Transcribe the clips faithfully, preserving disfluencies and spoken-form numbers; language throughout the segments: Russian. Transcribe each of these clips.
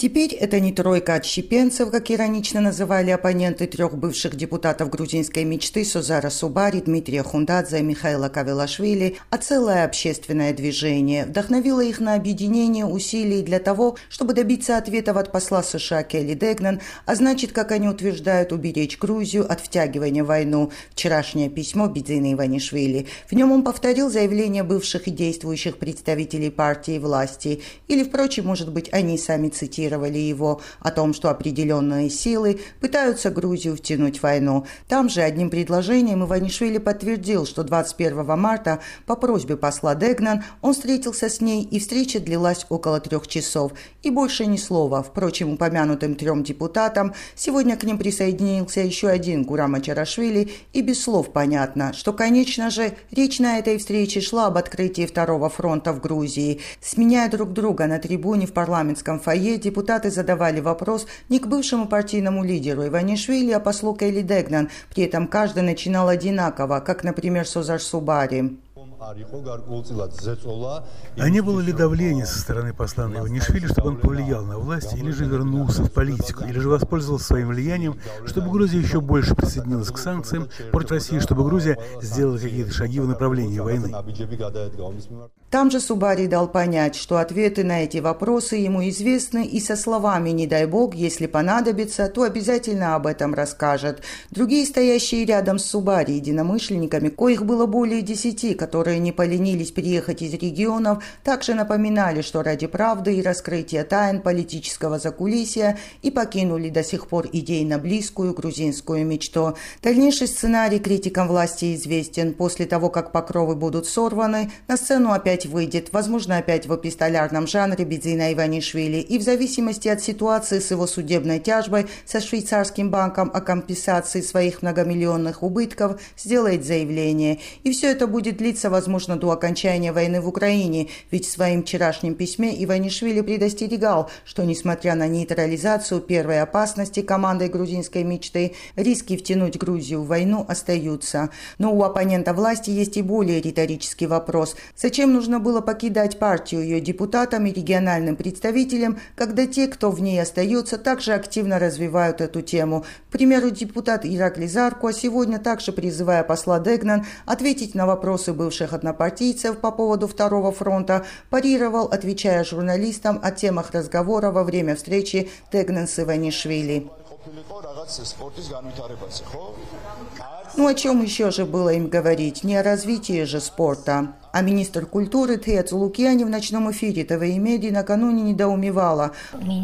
Теперь это не тройка отщепенцев, как иронично называли оппоненты трех бывших депутатов грузинской мечты Созара Субари, Дмитрия Хундадзе и Михаила Кавелашвили, а целое общественное движение. Вдохновило их на объединение усилий для того, чтобы добиться ответов от посла США Келли Дегнан, а значит, как они утверждают, уберечь Грузию от втягивания в войну. Вчерашнее письмо Бидзина Иванишвили. В нем он повторил заявления бывших и действующих представителей партии и власти. Или, впрочем, может быть, они сами цитировали его о том, что определенные силы пытаются Грузию втянуть в войну. Там же одним предложением Иванишвили подтвердил, что двадцать первого марта по просьбе посла Дегнан он встретился с ней, и встреча длилась около трех часов. И больше ни слова. Впрочем, упомянутым трем депутатам сегодня к ним присоединился еще один Гурам Ачарашвили, и без слов понятно, что, конечно же, речь на этой встрече шла об открытии второго фронта в Грузии. Сменяя друг друга на трибуне в парламентском фойе, депутаты Депутаты задавали вопрос не к бывшему партийному лидеру Иванишвили, а послу Келли Дегнан. При этом каждый начинал одинаково, как, например, Созар Субари. А не было ли давления со стороны посла Иванишвили, чтобы он повлиял на власть, или же вернулся в политику, или же воспользовался своим влиянием, чтобы Грузия еще больше присоединилась к санкциям против России, чтобы Грузия сделала какие-то шаги в направлении войны? Там же Субари дал понять, что ответы на эти вопросы ему известны, и со словами «не дай бог, если понадобится, то обязательно об этом расскажет». Другие, стоящие рядом с Субари единомышленниками, коих было более десяти, которые не поленились приехать из регионов, также напоминали, что ради правды и раскрытия тайн политического закулисья и покинули до сих пор идейно близкую грузинскую мечту. Дальнейший сценарий критикам власти известен. После того, как покровы будут сорваны, на сцену опять выйдет, возможно, опять в эпистолярном жанре Бидзина Иванишвили, и в зависимости от ситуации с его судебной тяжбой со швейцарским банком о компенсации своих многомиллионных убытков сделает заявление. И все это будет длиться, возможно, до окончания войны в Украине, ведь в своем вчерашнем письме Иванишвили предостерегал, что, несмотря на нейтрализацию первой опасности командой грузинской мечты, риски втянуть Грузию в войну остаются. Но у оппонента власти есть и более риторический вопрос. Зачем нужно было покидать партию ее депутатам и региональным представителям, когда те, кто в ней остается, также активно развивают эту тему? К примеру, депутат Иракли Зарко сегодня также, призывая посла Дегнан ответить на вопросы бывших однопартийцев по поводу второго фронта, парировал, отвечая журналистам о темах разговора во время встречи Дегнан с Иванишвили. Ну о чем еще же было им говорить? Не о развитии же спорта. А министр культуры Тея Цулукияни в ночном эфире ТВ Меди накануне недоумевала.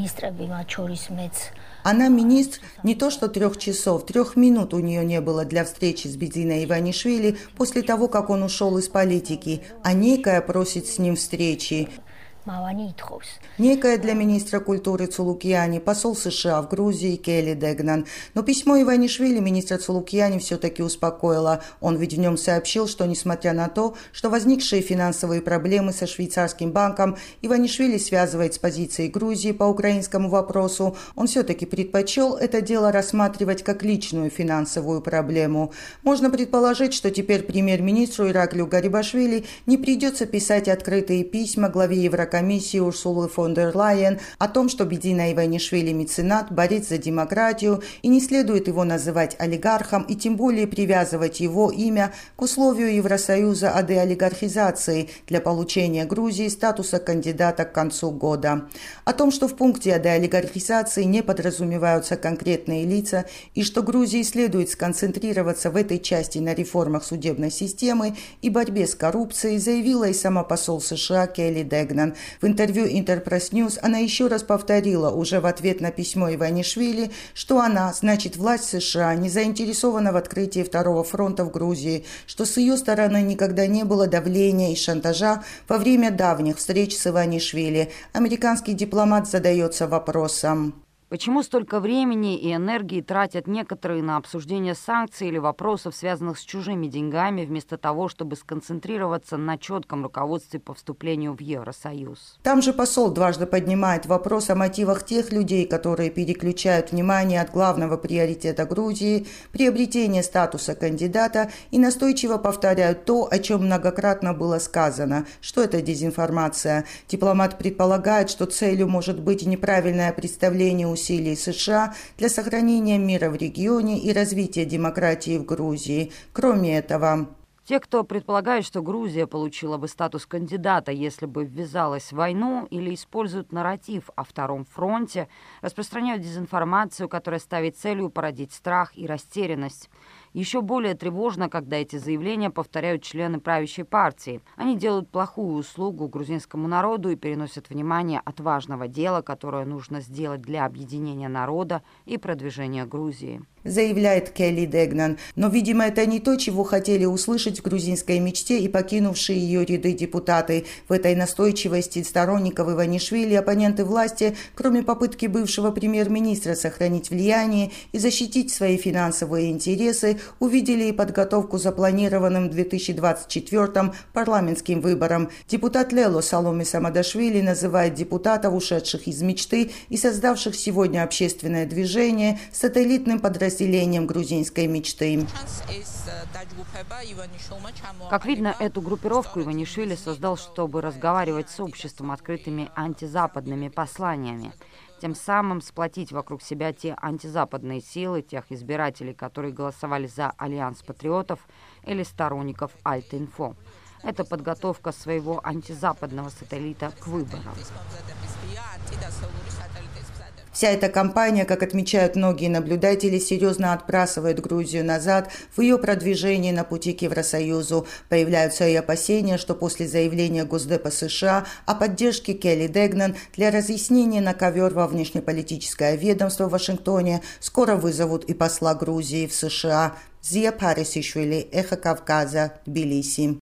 Она министр не то что трех часов, трех минут у нее не было для встречи с Бидзиной Иванишвили после того, как он ушел из политики, а некая просит с ним встречи. Некая для министра культуры Цулукияни, посол США в Грузии Келли Дегнан. Но письмо Иванишвили министра Цулукияни все-таки успокоило. Он ведь в нем сообщил, что несмотря на то, что возникшие финансовые проблемы со швейцарским банком Иванишвили связывает с позицией Грузии по украинскому вопросу, он все-таки предпочел это дело рассматривать как личную финансовую проблему. Можно предположить, что теперь премьер-министру Ираклию Гарибашвили не придется писать открытые письма главе Еврокомиссии комиссии Урсулы фон дер Лайен о том, что Бидзина Иванишвили меценат, борец за демократию, и не следует его называть олигархом и тем более привязывать его имя к условию Евросоюза о деолигархизации для получения Грузии статуса кандидата к концу года. О том, что в пункте о деолигархизации не подразумеваются конкретные лица и что Грузии следует сконцентрироваться в этой части на реформах судебной системы и борьбе с коррупцией, заявила и сама посол США Келли Дегнан. В интервью Интерпресс Ньюс она еще раз повторила уже в ответ на письмо Иванишвили, что она, значит, власть США, не заинтересована в открытии второго фронта в Грузии, что с ее стороны никогда не было давления и шантажа во время давних встреч с Иванишвили. Американский дипломат задается вопросом. Почему столько времени и энергии тратят некоторые на обсуждение санкций или вопросов, связанных с чужими деньгами, вместо того, чтобы сконцентрироваться на четком руководстве по вступлению в Евросоюз? Там же посол дважды поднимает вопрос о мотивах тех людей, которые переключают внимание от главного приоритета Грузии – приобретения статуса кандидата, и настойчиво повторяют то, о чем многократно было сказано, что это дезинформация. Дипломат предполагает, что целью может быть неправильное представление усилий США для сохранения мира в регионе и развития демократии в Грузии. Кроме этого, те, кто предполагает, что Грузия получила бы статус кандидата, если бы ввязалась в войну, или используют нарратив о Втором фронте, распространяют дезинформацию, которая ставит целью породить страх и растерянность. Еще более тревожно, когда эти заявления повторяют члены правящей партии. Они делают плохую услугу грузинскому народу и переносят внимание от важного дела, которое нужно сделать для объединения народа и продвижения Грузии. Заявляет Келли Дегнан. Но, видимо, это не то, чего хотели услышать в грузинской мечте и покинувшие ее ряды депутаты. В этой настойчивости сторонников Иванишвили оппоненты власти, кроме попытки бывшего премьер-министра сохранить влияние и защитить свои финансовые интересы, увидели и подготовку запланированным в две тысячи двадцать четвёртом парламентским выборам. Депутат Лело Саломе Самадашвили называет депутатов, ушедших из мечты и создавших сегодня общественное движение, сателлитным подразделением грузинской мечты. Как видно, эту группировку Иванишвили создал, чтобы разговаривать с обществом открытыми антизападными посланиями. Тем самым сплотить вокруг себя те антизападные силы, тех избирателей, которые голосовали за Альянс патриотов или сторонников Альт-Инфо. Это подготовка своего антизападного сателлита к выборам. Вся эта кампания, как отмечают многие наблюдатели, серьезно отбрасывает Грузию назад в ее продвижении на пути к Евросоюзу. Появляются и опасения, что после заявления Госдепа США о поддержке Келли Дегнан для разъяснения на ковер во внешнеполитическое ведомство в Вашингтоне скоро вызовут и посла Грузии в США. Зия Парисишвили, Эхо Кавказа, Тбилиси.